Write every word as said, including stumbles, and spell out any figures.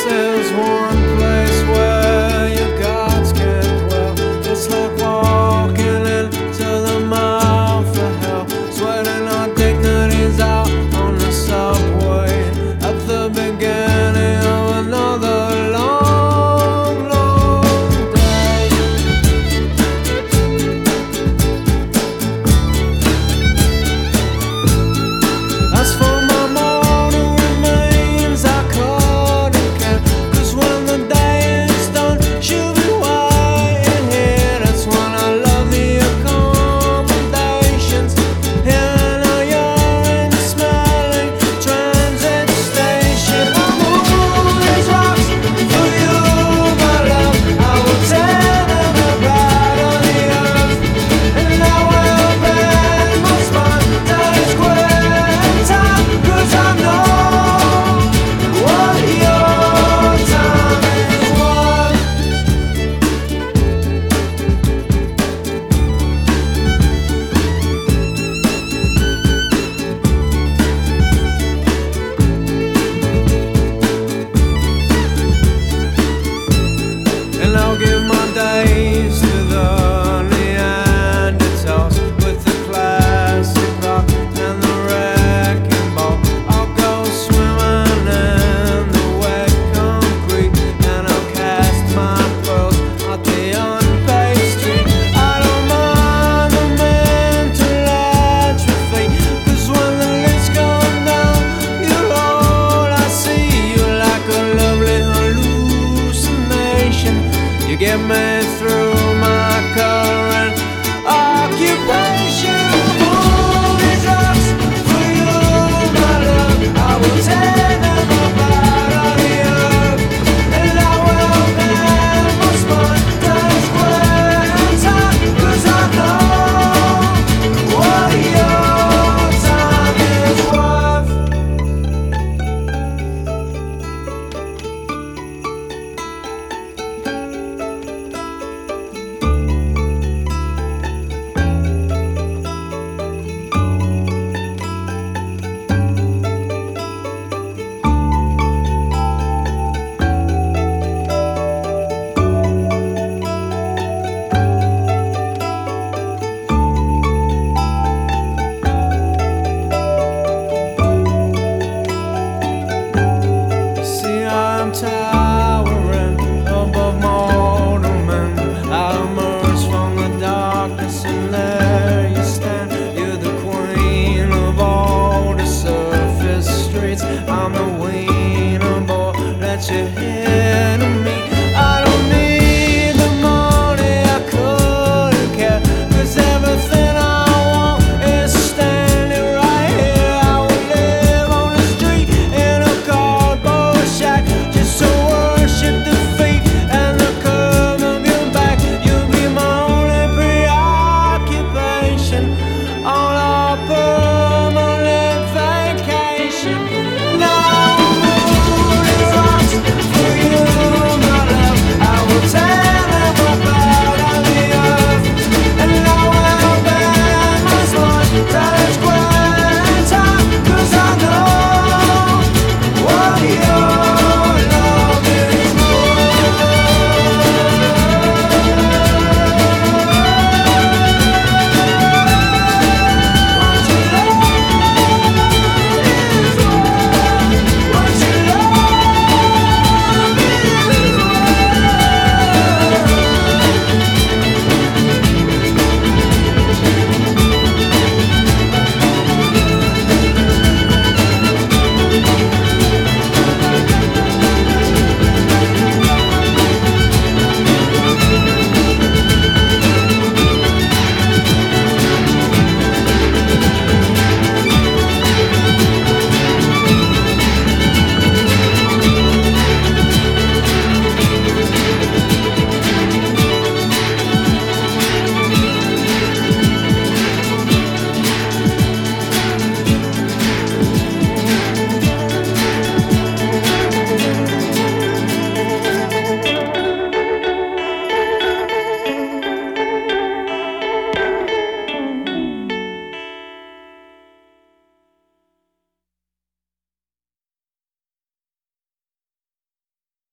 There's one place where your gods can dwell. It's like walking into the mouth of hell, sweating our dignities out on the subway at the beginning of another long, long day. As for my mortal remains, I couldn't care, 'cause when the day is done, she'll be waiting here. That's when I love the accommodations in a urine smelling transit station. I'm all these rocks for you, my love. I will tear them apart on the earth, and I will bend my spine till it's quitting time, 'cause I know what your time is worth. And I'll give my days to the Neanderthals with the classic rock and the wrecking ball. I'll go swimming in the wet concrete, and I'll cast my pearls at the unpaved street. I don't mind the mental atrophy, 'cause when the lids come down, you're all I see. You're like a lovely hallucination. You get me